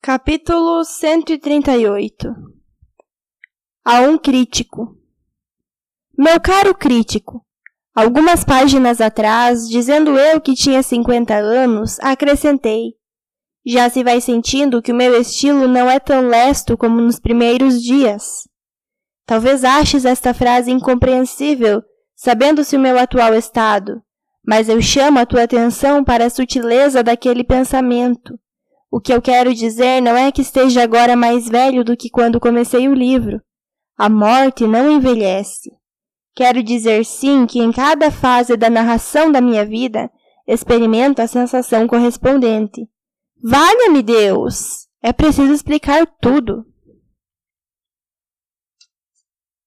Capítulo 138. A um crítico. Meu caro crítico, algumas páginas atrás, dizendo eu que tinha 50 anos, acrescentei: já se vai sentindo que o meu estilo não é tão lesto como nos primeiros dias. Talvez aches esta frase incompreensível, sabendo-se o meu atual estado, mas eu chamo a tua atenção para a sutileza daquele pensamento. O que eu quero dizer não é que esteja agora mais velho do que quando comecei o livro. A morte não envelhece. Quero dizer, sim, que em cada fase da narração da minha vida, experimento a sensação correspondente. Valha-me Deus! É preciso explicar tudo.